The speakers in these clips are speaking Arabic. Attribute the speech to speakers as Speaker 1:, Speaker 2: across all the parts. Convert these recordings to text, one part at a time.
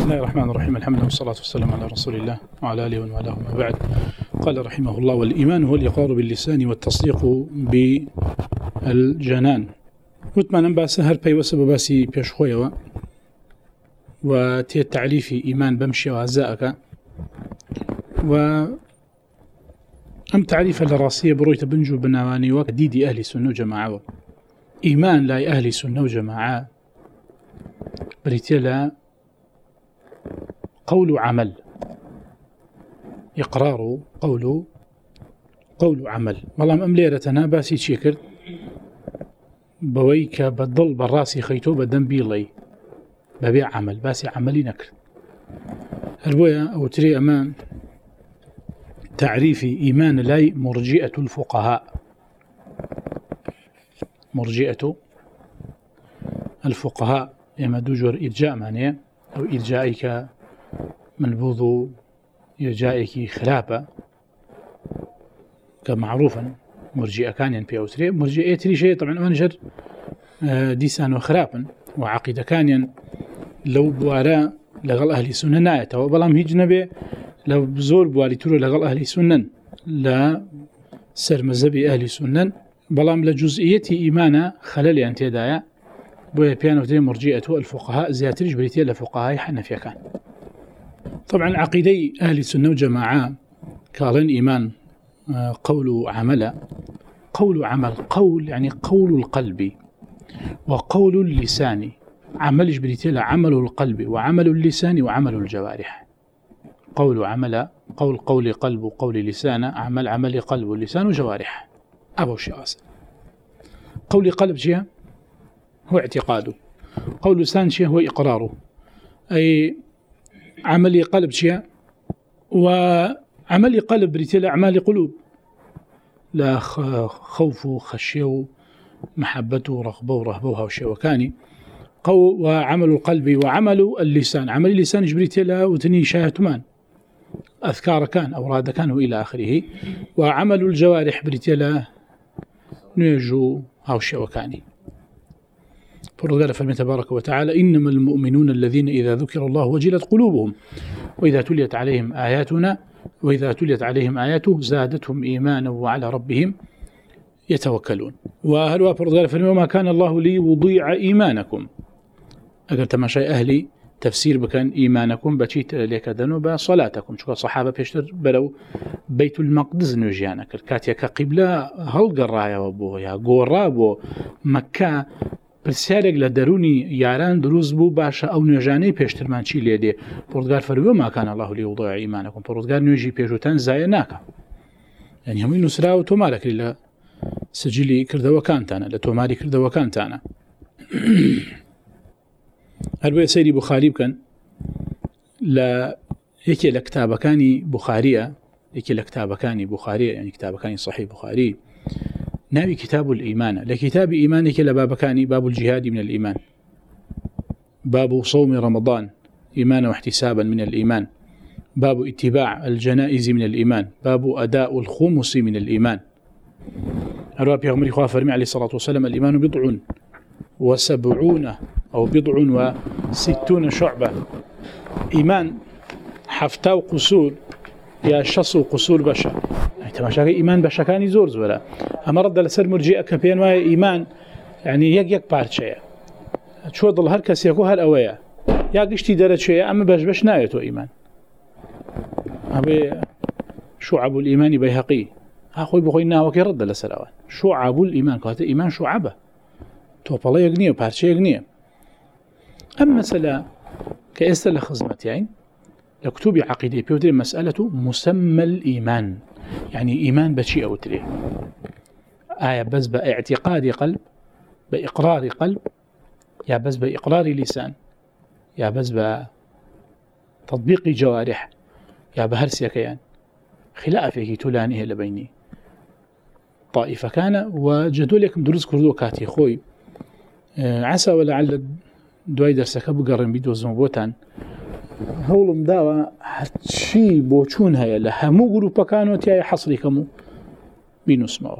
Speaker 1: بسم الله الرحمن الرحيم. الحمد لله والصلاة والسلام على رسول الله وعلى آله ومن والاه. ما بعد، قال رحمه الله: والإيمان هو الإقرار باللسان والتصديق بالجنان. وتمنى باس هر بي وسبب باسي بيشخويا وتي تعريف إيمان بمشي وعزائك و أم تعريف الراسية برويت بنجو بنواني وديدي أهل سنة وجماعة. إيمان لا أهل سنة وجماعة بريتيلا قول عمل، إقرار قول عمل. والله أمليرتنا باسي شكر بويك بدل براسي خيتو بدن بيلي ببيع عمل باسي عملي نكر هربويا أو تري أمام تعريف إيمان لاي مرجئة الفقهاء. مرجئة الفقهاء إما دوجور إرجاء معناه أو إرجائك منبوذ إرجائك خلافة كمعروفا. مرجئة كان ينبي أو تري مرجئة تري شيء طبعا منجر ديسان وخرافا وعقيدة كان لو بوارا لغل أهل سنة نايته وبلام هيج نبي لو بزور بوالي تورو لغل أهل سنة لا سر مذهبي أهل سنة بلام لجزئية إيمانا خلال ينتدايا بويا بيانو تري مرجئة الفقهاء زياتريج بريتيا لفقهاء حنفيا كان. طبعا عقيدي أهل السنة وجماعة كالين إيمان قول عمل. قول عمل قول يعني قول القلب وقول اللسان. عمل جبريتيلا عمل القلب وعمل اللسان وعمل الجوارح. قول عمل قول قلب قول لسان عمل قلب واللسان وجوارح. أبو شيئاس قول قلب شيء هو اعتقاده، قول لسان شيء هو إقراره، أي عمل قلب شيء وعمل قلب بريتيلا أعمال قلوب لا خوف خشيه محبته رغبه ورهبه وشيء وكاني وعمل القلب وعمل اللسان. عمل اللسان جبريتيلا وتني شاهتمان أذكار كان أوراد كان وإلى آخره. وعمل الجوارح بريتيلا نيجو هاوشي وكاني. فرقال فرمي تبارك وتعالى: إنما المؤمنون الذين إذا ذكر الله وجلت قلوبهم وإذا تليت عليهم آياته زادتهم إيمانا وعلى ربهم يتوكلون. وهل فرقال فرمي: وما كان الله ليضيع إيمانكم. أقل تماشي أهلي تفسير بكان إيمانكم بشيت لك دنوبا صلاتكم. شو صحابة بيشتر بلو بيت المقدس نجيانا كاتيا كقبلة هل قرايا وابوها قرابو مكة برسالك لدروني ياران دروز بو باشا أو نجاني بيشتر مانشي ليدي. فرقال فرمي: ما كان الله ليضيع إيمانكم. فرقال نجي بيجوتان زايناك يعني هم نسرا وتمالك لله سجلي كردوا كانتانا لتومالي كردوا كانتانا. هربويا سيدي بخاري بكن لا يكي لكتابكاني بخارية يعني كتابكاني صحيح بخاري ناوي كتاب الإيمان. لكتاب إيمانك لبابكاني باب الجهاد من الإيمان، باب صوم رمضان إيمانا واحتسابا من الإيمان، باب اتباع الجنائز من الإيمان، باب أداء الخمس من الإيمان. هربويا بيغمري خواه فرمي عليه الصلاة والسلام: الإيمان بضع وسبعون أو بضع وستون شعبة. إيمان حفتاو قصور يا شصو قصور بشا. يعني تماشا إيمان بشا كان يزورز ولا أما رد لسر مرجئة كبير ما إيمان يعني يك بارشة شو ضل هالكس يكو هالأوية يا قشتي درت شيء أما بش نايته إيمان. أبي شعب الإيمان بيهقي أخوي بخوينا وكي رد لسر شعب الإيمان كهذا إيمان شعبه توبلا يغنيه وبارشة يغنيه. أما مسألة كأسئلة خزمت يعني لكتب عقيدة بيودري مسألة مسمى الإيمان. يعني إيمان بشيء أو تري آية بس باعتقاد قلب بإقرار قلب يا بس بإقرار لسان يا بس بتطبيق جوارح يا بهرسيا كيان خلافه تلانيه لبيني طائفة كان وجدولكم دروس كردو كاتي خوي عسى ولعل دوای دەرسەکە بگەڕێن بیدۆزمەوە بۆتان. هەوڵم داوە هەرچی بۆ چوون هەیە لە هەموو گروپەکانەوە تیایە حەسریکەم و بینوسمەوە.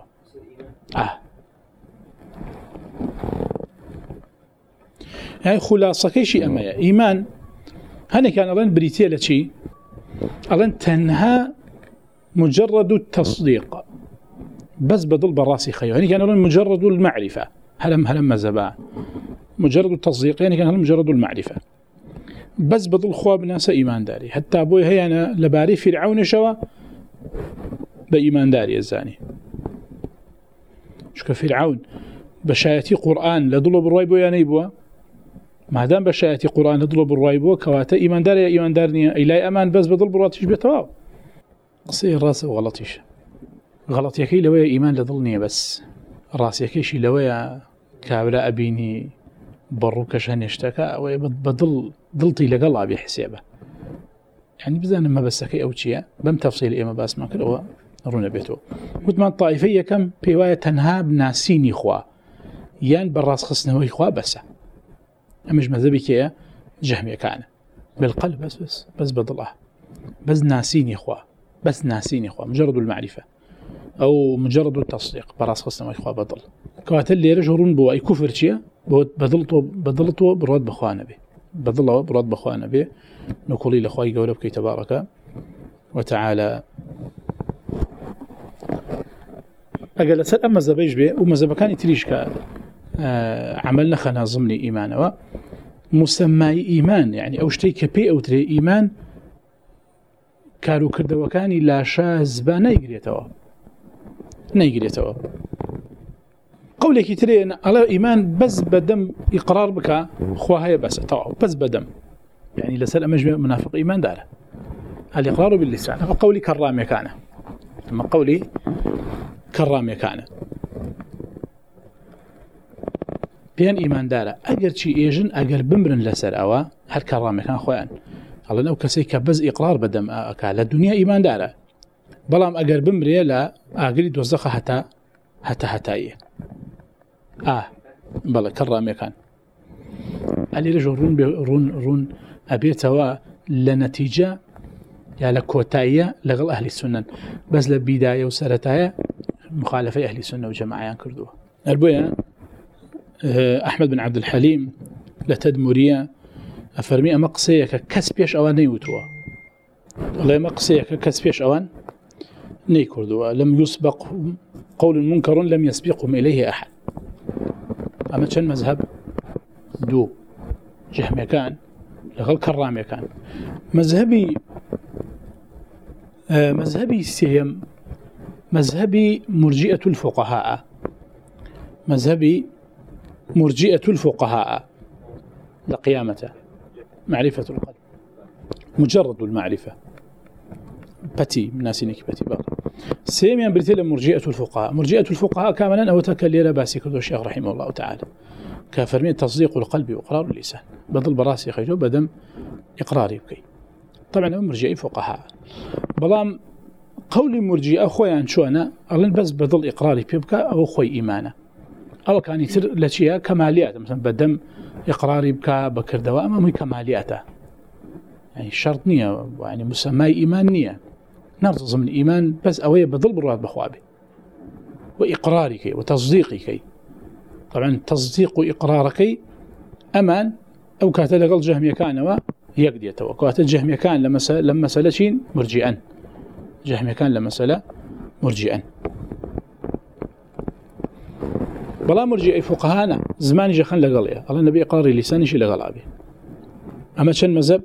Speaker 1: يعني خلاصة كيشي أمايا إيمان هني كان ألان بريتيا لشي ألان تنها مجرد التصديق بس بدل براسي خيو هني كان ألان مجرد المعرفة هلم مزبا مجرد التصديق يعني كان مجرد المعرفة بس بدل خواب ناس إيمان داري حتى أبوي هي أنا لباري فرعون شوا بإيمان داري الزاني شو كفرعون بشايتي قرآن لدلو بالروايبو يا نيبوا ما دام بشايتي قرآن لدلو بالروايبو كواتا إيمان داري إيمان دارني أي لا أمان بس بدل براتيش بيتواو قصير راسه وغلطيش غلط يكي لويا إيمان لدلني بس راس يكيشي لويا كابلا أبيني بروكش هنشتكى وبدل ضلتي لقلع بحسابه يعني بزان ما بسكي أو شيء بم تفصيل إيه ما بس ما كله رونا بيته قلت ما الطائفية كم بواية تنهاب ناسيني خوا يان براس خصنا هو إخوة بس أمش مذهبي كيا جهمية كان بالقلب بس بضله بس ناسيني إخوة بس ناسيني إخوة مجرد المعرفة أو مجرد التصديق براس خصنا هو إخوة بضل كواتل اللي رجعون بوا أي كفر شيء بدلته براد بخوانا به بدله براد بخوانا به نقولي لأخوي قولوا بكي تبارك وتعالى أقل سأل أما زبيج به وما زبكاني تريش عملنا خنا ضمن إيمان مسمى إيمان يعني أو شتي كبي أو تري إيمان كارو كردوكاني لا شازبا نيجريتوا قولك تري على إيمان بس بدم إقرار بك خواها بس طبعا بس بدم يعني لسأل مجمع منافق إيمان داره الإقرار باللسان فقولي كرام يكانه ثم قولي كرام يكانه بيان إيمان داره أجر شيء يجن أجر بمرن لسر أوا هل كرام يكان خوان الله نو كسيك بس إقرار بدم أكال الدنيا إيمان داره بلام أجر بمري لا أجري دوزخه حتى بلا كرام يكان اللي رجل رون أبيتوا لنتيجة يا لكوتاية لغل أهل السنة بس لبداية وسرتاية مخالفة أهل السنة وجماعة كردوها البوية أحمد بن عبد الحليم لتدمرية أفرمي مقصية ككسبيش أوان نيوتوا الله مقصية ككسبيش أوان ني كردوها لم يسبق قول منكر لم يسبقهم إليه أحد أما كان مذهب دو جهم كان لغل كرام كان مذهبي سيم مذهبي مرجئة الفقهاء لقيامته معرفة القلب مجرد المعرفة بتي من ناسينك بتي بقى سيم برتيل مرجئة الفقهاء كاملا أو تكليل باسي كردو الشيخ رحمه الله تعالى كافرمين تصديق القلب وإقرار اللسان بدل براسي خيجو بدم إقراري بكي طبعا مرجئي فقهاء بلام قولي مرجئة خويا شو أنا أرلن بس بدل إقراري بيبكى أو خوي إيمانه أو كان يصير لشيء كماليات مثلا بدم إقراري بكى بكر دواء ما هي كمالياته يعني شرط نية يعني مسمى إيمان نية نرتضى من إيمان بس أوي بدل براد بخوابي وإقرارك وتصديقك طبعا تصديق وإقرارك أمان أو كاتل قل جهمية كان ويقدي يتوى كاتل جهمية كان لما سلشين مرجئا جهمية كان لما سلا مرجئا بلا مرجئي فقهانا زماني جخان لقليا الله النبي إقراري لساني شي لقلابي أما شن مذهب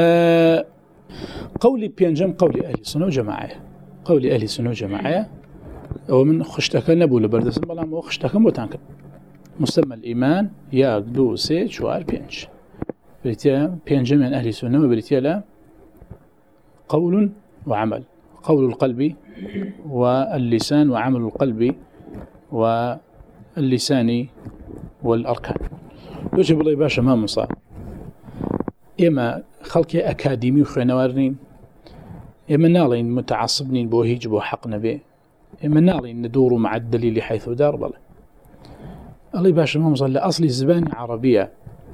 Speaker 1: قولي بينجم قولي أهل السنة وجماعة ومن خشتكا نبو لبردسن بلا مو خشتكا موتانك مسمى الإيمان يا دو سي شوار بينج بريتيا بينجم من أهل السنة وبريتيا لا قول وعمل قول القلب واللسان وعمل القلب واللسان والأركان يجب الله باشا ما مصاب إما خلقي أكاديمي وخوانوارنين إما نالين متعصبنين بوهيج بو حق نبي إما نالين ندوروا مع الدليل حيث دار بله الله باشا ما مصاب لأصل الزبان عربية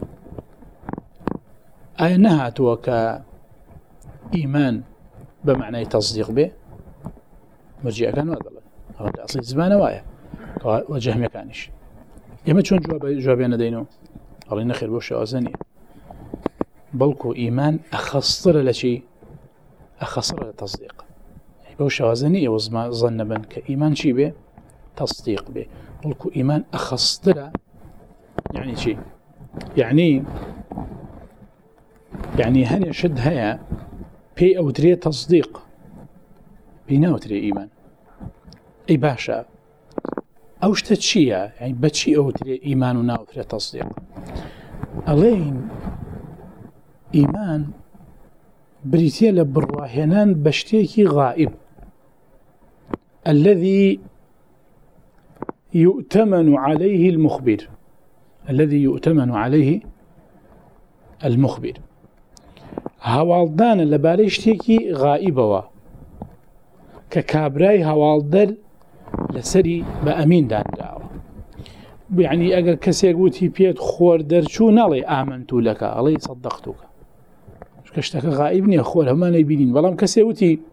Speaker 1: أي نهت وكإيمان بمعنى تصديق به مرجئة كان هذا أصل الزبان وايا وجه مكانش إما شون جوابنا دينو الله نخير بوش أوزانية بەڵکو ئیمان ئەخەسترە لە چی؟ ئەخەسترە لە تەصدیق. بەو شێوازە ئێوە زەن نەبن کە ئیمان چی بێ؟ تەصدیق بێ، بەڵکو ئیمان ئەخەسترە. یعنی چی؟ یعنی هەنێ شت هەیە پێی ئەوترێ تەصدیق، پێی ناوترێ ئیمان. ئەی باشە ئەو شتە چییە؟ یعنی بەچی ئەوترێ ئیمان و ناوترێ تەصدیق؟ ئەڵێن ئیمان بریتە لە بڕواهێنان بە شتێکی غائب الذي يؤتمن عليه المخبر، الذي يؤتمن عليه المخبر. هەواڵدانە لەبارەی شتێکی غائبەوە کە کابرای هەواڵدەر لەسەری بە ئەمین دانراوە. یعنی ئەگەر کەسێک وتی پێت خۆر دەرچوو ناڵێ ئامنتو لەکە، ئەڵێ سەدەقتوکە، چونکە شتەکە غائب نییە، خۆر هەمان نەیبینین. بەڵام کەسێک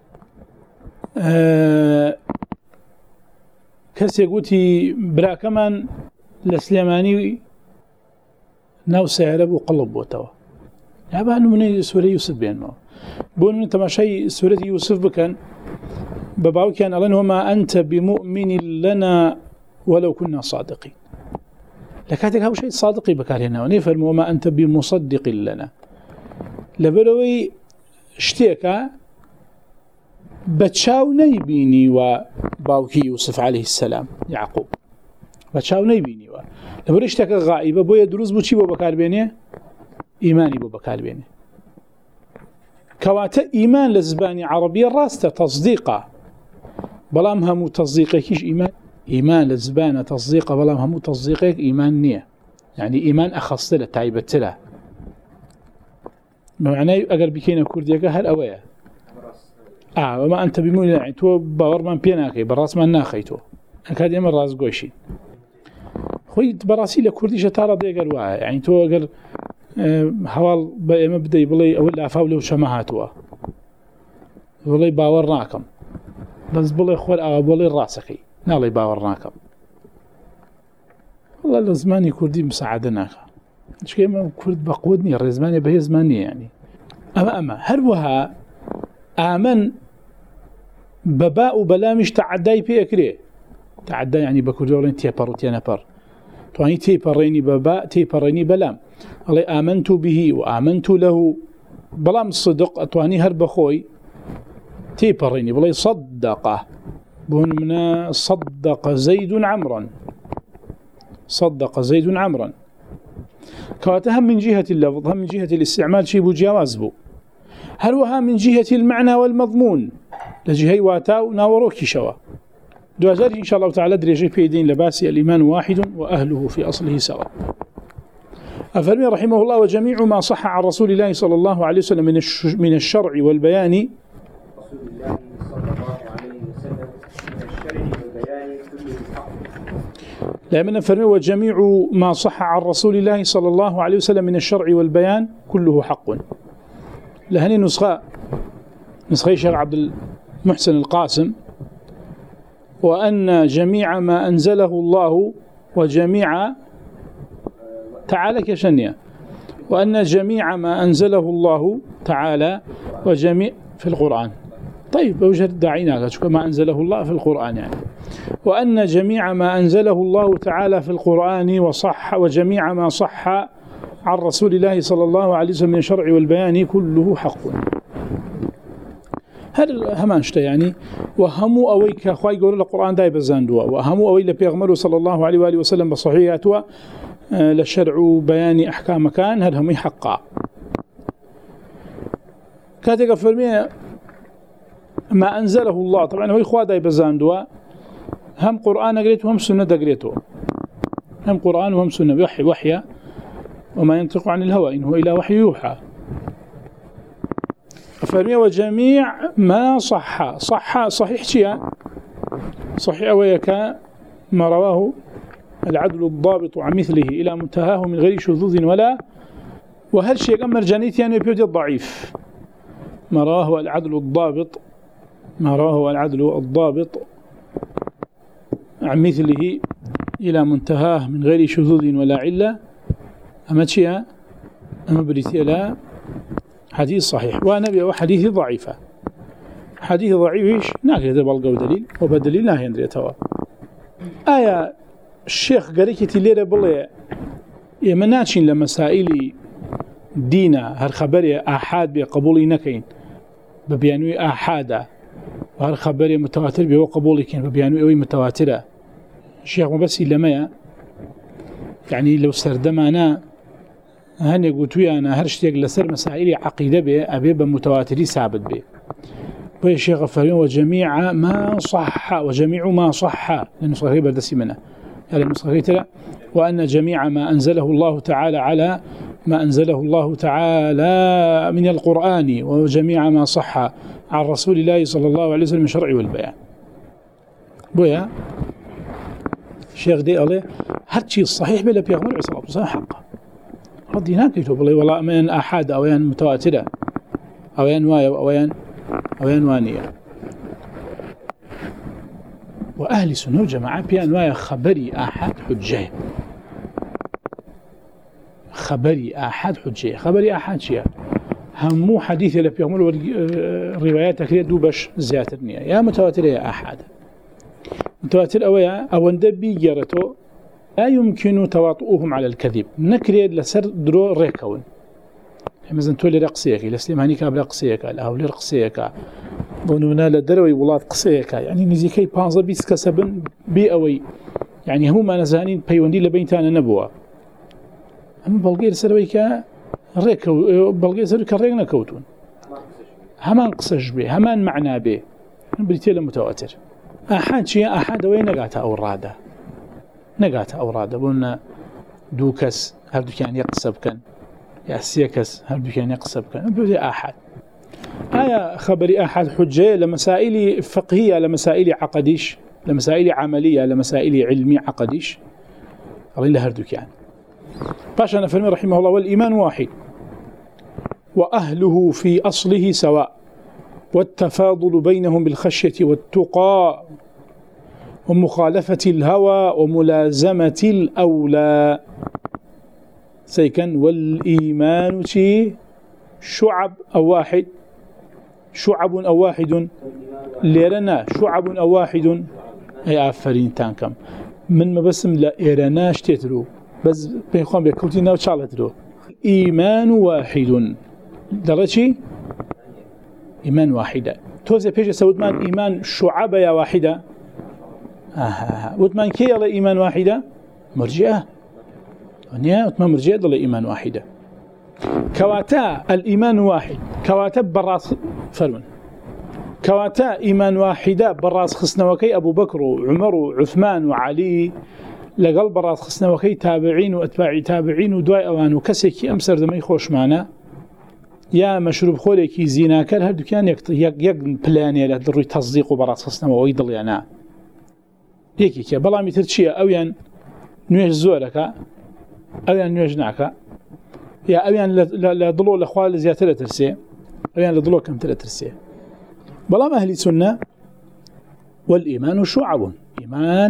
Speaker 1: وتی براکەمان لە سلێمانی ناو سیارە بوو قڵب بۆتەوە، با نمونەی سوورەی یوسف بێنەوە، بۆ نمونە تەماشای سوورەتی یوسف بکەن، بە باوکیان ئەڵێن وما أنت بمؤمن لنا ولو كنا صادقين. لە کاتێک هەوشەی صادقی بەکارهێنەوە، نەیفەرمێ وما أنت بمصدق لنا، لەبەرەوەی شتێکە بە چاو نەیبینی و باوکی یوسف عليه السلام یعقوب بە چاو نەیبینیوە، لەبەرەوەی شتێکە غائبە، بۆیە دروست بوو چی بۆ بەکاربێنێ؟ ئیمانی بۆ بەکاربێنێ. کەواتە ئیمان لە زبانی عەرەبیە ڕاستە تەصدیقە، بەڵام هەموو تەصدیقێکیش ئیمان لە زبانە تەصدیقە، بەڵام هەموو تەصدیقێک ئیمان نییە. یعنی ئیمان ئەخەسترە، تایبەترە. بەمعنای ئەگەر بکەینە کوردیەکە هەر ئەوەیە، وما أنت بمؤمن، يعني تۆ باوەڕمان پێ ناکەی، بەڕاستمان ناخەی، تۆ ئەکات ئێمە ڕاستگۆشین. خۆی بەڕاستی لە کوردیشە تا ڕەدێگەر وایە، یعنی تۆ ئەگەر هەواڵ بە ئێمە بدەی بڵێ ئەوە لافاو لەو شەمە هاتووە، بڵێ باوەڕ ناکەم، بەس بڵێ خۆر ئەوە بڵێ ڕاستەکەی، ناڵێ باوەڕ ناکەم. وڵا لە زمانی کوردی مساعدە ناکە، چکە ئێمە کورد بە قوت نییە، ڕێزمانی بەهێز زمان نییە. یعنی ئەمە هەروەها ئامن بە با و بەلامیش تەعەدای پێکرێ. تەعەدا یعنی بە کوردی بڵێن تێپەڕ و تێنەپەڕ، توانی تێپەڕێنی بە با، تێپەڕێنی بەلام. ئەڵێ ئامنت به و ئامنت له، بەڵام صدق ئەتوانی هەر بەخۆی تێپەڕێنی بڵێ صدقه، بۆ نمونە صدق زەید عەمرا، صدق زەید عەمرا، کەواتە هەم من جهة اللفظ هم من جهة الاستعمال شي بو جواز بو، هەروەها من جهة المعنى والمضمون لجهة واتا و ناوەڕۆکی شەوە. دوازار إن شاء الله تعالى درجة بيدين لباسي الإيمان واحد وأهله في أصله سواء. أفرمي رحمه الله وجميع ما صح عن رسول الله صلى الله عليه وسلم من الشرع والبيان لمن فرمي وجميع ما صح عن رسول الله صلى الله عليه وسلم من الشرع والبيان كله حق. لهني نسخة شيخ عبد المحسن القاسم، وأن جميع ما أنزله الله وجميع تعالى كشنية، وأن جميع ما أنزله الله تعالى وجميع في القرآن. طيب أوجد داعينا ما أنزله الله في القرآن يعني، وأن جميع ما أنزله الله تعالى في القرآن وصح وجميع ما صح عن رسول الله صلى الله عليه وسلم من الشرع والبيان كله حق. هل همانشتا يعني وهمو أوي كخواي يقول القرآن داي بزاندوا، وهمو أوي لبيغمره صلى الله عليه وآله وسلم بصحيحاتوا للشرع بيان أحكام كان هل هم حقا. كاتك فرمي ما أنزله الله، طبعا هو إخوة داي بزاندوا، هم قرآن قريته وهم سنة قريته، هم قرآن وهم سنة وحيا وما ينطق عن الهوى إن هو إلا وحي يوحى. فرمي وجميع ما صحيح شيئا صحيح ويكا ما رواه العدل الضابط عن مثله إلى منتهاه من غير شذوذ ولا، وهل شيء أمر جانيت يعني بيوت الضعيف. ما رواه العدل الضابط عن مثله إلى منتهاه من غير شذوذ ولا علة، أما تشيئا أما بريتي لا حديث صحيح ونبي وحديث ضعيفة حديث ضعيف ناقل هذا بلقى دليل وبدليل لا يندري توا آية الشيخ قريكتي ليرة بلي يمناتشين لمسائل دينا هر خبري آحاد بقبولي نكين ببيانوي آحادا وهر خبري متواتر بيو قبولي كين ببيانوي متواترة الشيخ مبسي لما يعني لو سردمانا هني قلتوي أنا هرشتيق لسر مسائل عقيدة به أبي بمتواتري ثابت به بي شيخ غفارين وجميع ما صح لأنه صحيح بردسي منه يعني المصحيح وأن جميع ما أنزله الله تعالى على ما أنزله الله تعالى من القرآن وجميع ما صح عن رسول الله صلى الله عليه وسلم من الشرع والبيان بويا الشيخ دي عليه هرشي الصحيح بلا بيغمر عليه الصلاة والسلام حقا رضي هناك يتوب الله والله من أحد أويان متواترة أويان وايا أويان وانية وأهل السنة والجماعة بيان وايا خبري أحد حجة خبري أحد شيء همو حديث اللي بيعملوا الروايات كده دوبش زيادة النية يا متواتر يا أحد متواتر أو ندبي جرته لا يمكن تواطؤهم على الكذب نكريد لسر درو ريكون مثلا تولي رقصيك لسليماني كاب رقصيك الأولي رقصيك ظنونا لدروي ولاد قصيك يعني نزيكي بانزا بيس كسبن بيئوي يعني هم نزانين بيوندي لبينتان نبوة أما بلغير سرويك ريكو بلغير سرويك ريك نكوتون همان قصج به همان معنى به بريتيل متواتر أحد شيء أحد وين نقاته أوراده بقولنا دوكس هل كان يقصب كان يأسيكس هل كان يقصب كان بدي أحد آية خبري أحد حجة لمسائل فقهية لمسائل عقديش لمسائل عملية لمسائل علمي عقديش الله له هردوك يعني باشا نفرمي رحمه الله والإيمان واحد وأهله في أصله سواء والتفاضل بينهم بالخشية والتقى ومخالفة الهوى وملازمة الأولى سيكن والإيمان شعب أو واحد ليرنا شعب أو واحد أي آفرين تانكم من ما بسم لا إيرناش تترو بس بيخوان بيكوتينا وشالترو إيمان واحد درجي إيمان واحدة توزي بيجي سودمان إيمان شعب يا واحدة وثمان كي على إيمان واحدة مرجئة ونيا وثمان مرجئة على إيمان واحدة كواتا الإيمان واحد كواتا براس فرون كواتا إيمان واحدة براس خصنوكي أبو بكر وعمر وعثمان وعلي لقل براس خصنوكي تابعين وأتباع تابعين ودواء أوان وكسيكي أمسر دمي خوش معنا يا مشروب خوليكي زيناكر هردو كان يق بلاني لدروي تصديق براس خصنوكي ضل يعني يكي بلا مثل شيء أويان نويج زورك أويان نويج ناكا يا أويان لضلو الأخوال زيادة ترسي أويان لضلو كم ترسي بلا ما أهل السنة والإيمان شعب إيمان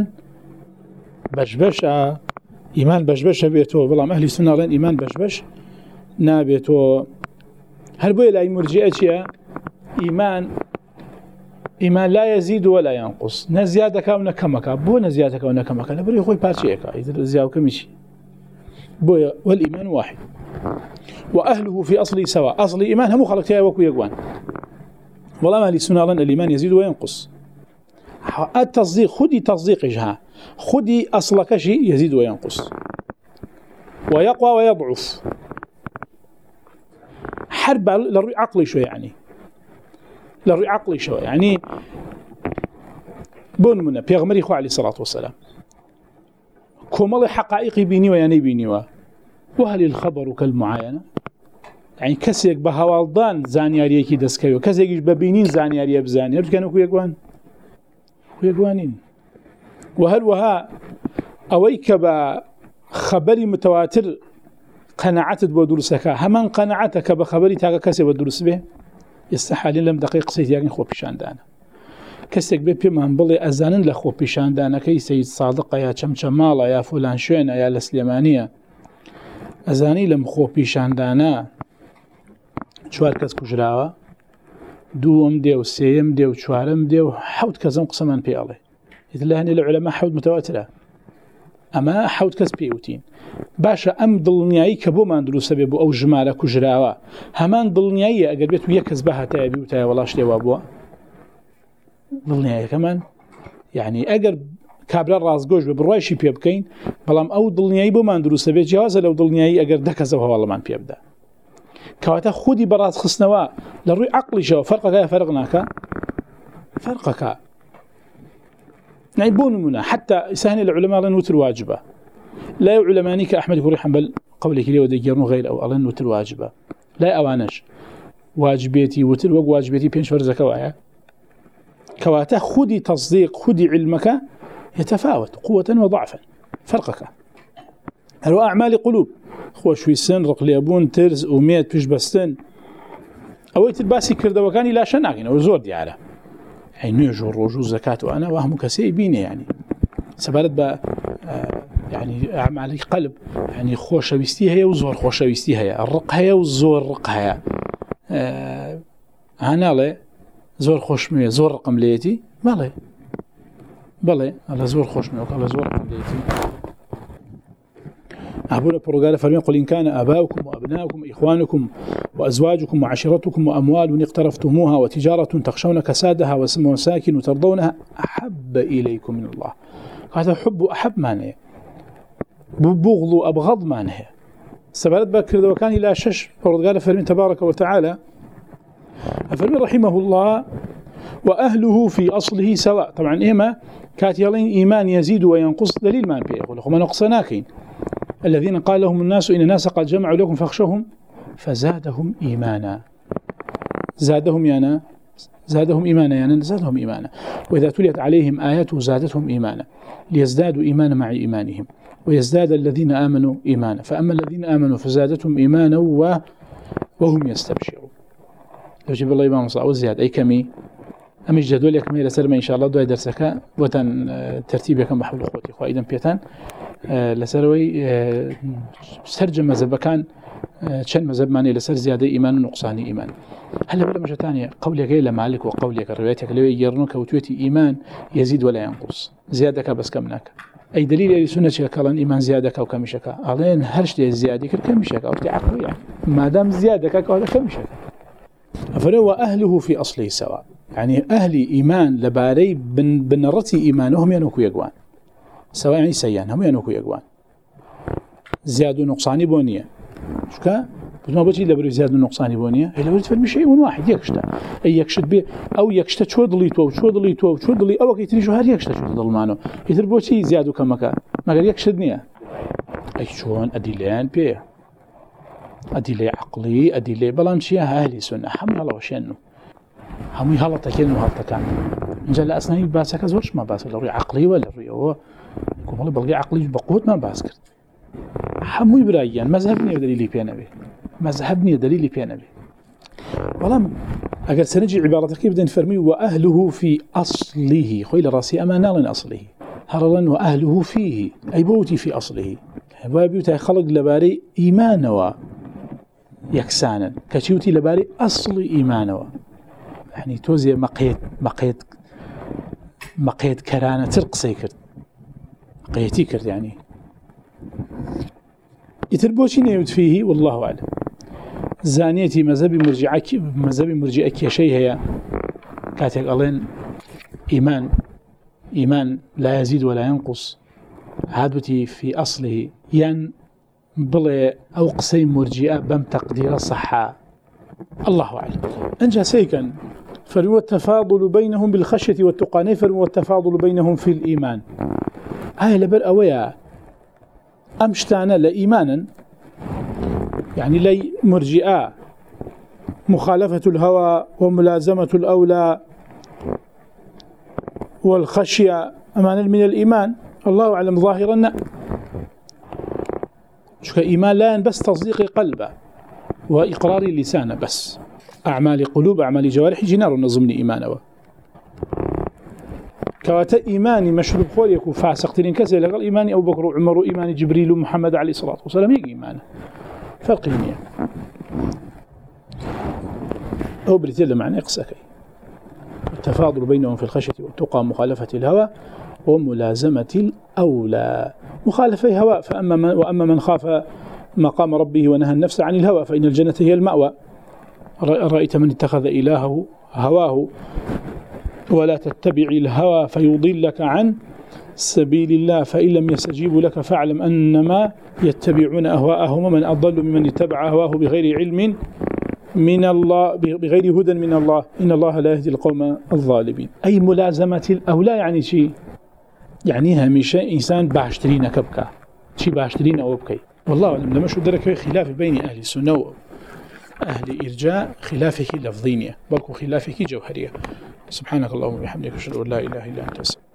Speaker 1: بشبشة بيتو بلا ما أهل السنة لأن إيمان بشبش نابيتو هل بوي لا مرجئة إيمان لا يزيد ولا ينقص نزيادة كونه كمكا بو نزيادة كونه كمكا لبري خوي باتشيكا إذا زيادة كمشي بو والإيمان واحد وأهله في أصله سواء أصل إيمان هم خلق تيا وكو يقوان والله ما لسنا لن الإيمان يزيد وينقص التصديق خدي تصديق إجها خدي أصلك شيء يزيد وينقص ويقوى ويضعف حرب للرؤى عقلي شوي يعني للرؤى عقلي شوي يعني بون منا بيغمري خو عليه الصلاة والسلام كمال حقائق بيني ويعني بيني وهل الخبر كالمعاينة يعني كسيك بهوالدان زانياريه كي دسكيو كسيك ببينين زانياريه بزانيار كانوا كو يقوانين وهل وها أويك بخبري متواتر قناعت بودرسك همان قناعتك بخبري تاغا كسي بدرس به يستحالين لم دقيق سيتياغين خو بيشان دانا كسيك بي من بلي أزانن لخو بيشان دانا كي سيد صادق يا چمچمالا يا فلان شوين يا لسليمانية أزاني لم خو بيشان دانا چوار کەس کوژراوە دووەم دێ و سێیەم دێ و چوارەم دێ و حەوت کەسم قسەمان پێڵێ ئیتر لە هەنێ لە عولەما حەوت متەواترە ئەمە حەوت کەس پێوتین باشە ئەم دڵنیایی کە بۆمان دروستە بێ بۆ ئەو ژمارە کوژراوە هەمان دڵنیاییە ئەگەر بێت و یەک کەس بەهاتایە بیوتایە وەڵا شتێوا بووە دڵنیاییەکەمان یعنی ئەگەر کابرا ڕازگۆش بە بڕایشی پێ بکەین بەڵام ئەو دڵنیایی بۆمان دروستە بێت جیازە لەو دڵنیایی ئەگەر دەکەسەوە هەواڵەمان پێ بدە کەواتە خودی بەڕاستخستنەوە لە ڕووی عەقڵیشەوە فەرقەکە فەرق ناکە فەرقەکە بۆ نمونە حتى سهل العلماء لن وتر واجبة لا علماني كأحمد كوري حنبل قولك لي وديجرن غير أو ألن وتر واجبة لا أوانش واجبيتي وتر واجبيتي بينش فرزة كوايا كواته خدي تصديق خدي علمك يتفاوت قوة وضعفا فرقك هو أعمال قلوب خو شوي سن رقليابون ترز وميت بيش بستن أويت الباسي كرده وكاني لا شناقين أو زور دي على يعني نيجو الرجوع زكاة وأنا وهم كسيبيني يعني سبارت بقى يعني أعمال قلب يعني خوش ويستي هي وزور خوش ويستي هي الرق هي والزور رق هي أنا لا زور خوش مية زور رقم ليتي بله على زور خوش مية على زور رقم ليتي أبونا بروغالا فرمي قل إن كان آباؤكم وأبناؤكم إخوانكم وأزواجكم وعشيرتكم وأموال اقترفتموها وتجارة تخشون كسادها ومساكن ترضونها أحب إليكم من الله هذا حب أحب معناه ببغض أبغض معناه سبالت بكر ذو كان إلى شش بروغالا فرمي تبارك وتعالى فرمي رحمه الله وأهله في أصله سواء طبعا إما كاتيالين إيمان يزيد وينقص دليل ما بيقول لكم نقصناكين الذين قال لهم الناس إن الناس قد جمعوا لكم فاخشوهم فزادهم إيمانا زادهم إيمانا وإذا تليت عليهم آياته زادتهم إيمانا ليزدادوا إيمانا مع إيمانهم ويزداد الذين آمنوا إيمانا فأما الذين آمنوا فزادتهم إيمانا وهم يستبشرون لو جيب الله إمام صلى وزياد أي كمي أمش جدول يكمل لسلم إن شاء الله دواء درسك وتن ترتيب يكم بحول أخوتي وإذا بيتان لسروي سرج مذهب كان شن مذهب معني لسر زيادة إيمان ونقصان إيمان هلا بلا مشة ثانية قولك إلى مالك وقولك روايتك لو يجرنك وتوتي إيمان يزيد ولا ينقص زيادك بس كمناك أي دليل اللي سنة كلام إيمان زيادك أو كمشك علين هرش دي زيادك كمشك أو تعقل يعني ما دام زيادك أو كمشك فلو أهله في أصله سواء يعني أهل إيمان لباري بنرتي إيمانهم ينوكو يقوان سواء يعني سيان هم ينوكو يقوان زيادة نقصاني بونية شكا ما بجي لبرو زيادة نقصاني بونية إلا بريد فرمي شيء واحد يكشته أي يكشت بيه أو يكشت شو ضليتو أو كيتري شو هر يكشت شو ضلمانو يتربو شيء زيادة كمكا ما قال يكشتني أي شون أدلين بيه أدلي عقلي أدلي بلان شيء أهلي سنة حمل الله وشينه هم يهلط كأنه هلط كان نجل أصلاً باسك زورش ما باسك لو عقلي ولا ري هو يكون والله بلغي عقلي بقوة ما باسك هم يبرايان مذهبني ودليلي بيانا به والله أقل سنجي عبارتك كيف بدنا نفرمي وأهله في أصله خويل راسي أمانا لن أصله هرلا وأهله فيه أي بوتي في أصله وابيوتي خلق لباري إيمانا يكسانا كتيوتي لباري أصل إيمانا يعني توزي مقيد كرانة ترقصي كرت مقيتي كرت يعني يتربوشي نيوت فيه والله أعلم زانيتي مذهبي مرجعك شيء هي كاتك ألين إيمان لا يزيد ولا ينقص عادتي في أصله ين بلي أو قصي مرجئة بم تقدير الصحة الله أعلم أنجا سيكن فهو التفاضل بينهم بالخشية والتقى فهو التفاضل بينهم في الإيمان هاي لبر أويا أمشتانا لإيمانا يعني لي مرجئة مخالفة الهوى وملازمة الأولى والخشية أمانا من الإيمان الله أعلم ظاهرا شو إيمان لا بس تصديق قلبه وإقرار لسانه بس أعمال قلوب أعمال جوارح جنار نظمني إيمانه كواتا إيماني مشروب خور يكون فاسق تلين كسي لقال إيماني أبو بكر وعمر وإيماني جبريل ومحمد عليه الصلاة والسلام يجي إيمانه فرق أو بريتيل معنى قسكي. التفاضل بينهم في الخشية والتقى مخالفة الهوى وملازمة الأولى. مخالفة هوى وأما من خاف مقام ربه ونهى النفس عن الهوى فإن الجنة هي المأوى. رأيت من اتخذ إلهه هواه ولا تتبع الهوى فيضلك عن سبيل الله فإن لم يستجيبوا لك فاعلم أنما يتبعون أهواءهم ومن أضل ممن اتبع هواه بغير علم من الله بغير هدى من الله إن الله لا يهدي القوم الظالمين. أي ملازمة الأولى يعني شيء يعني هميشه إنسان باشترين كبكة شيء باشترين أو بكي. والله أعلم لما شو درك خلاف بين أهل السنة أهل إرجاء خلافه لفظينية بل خلافه جوهرية. سبحانك اللهم وبحمدك أشهد أن لا إله إلا أنت.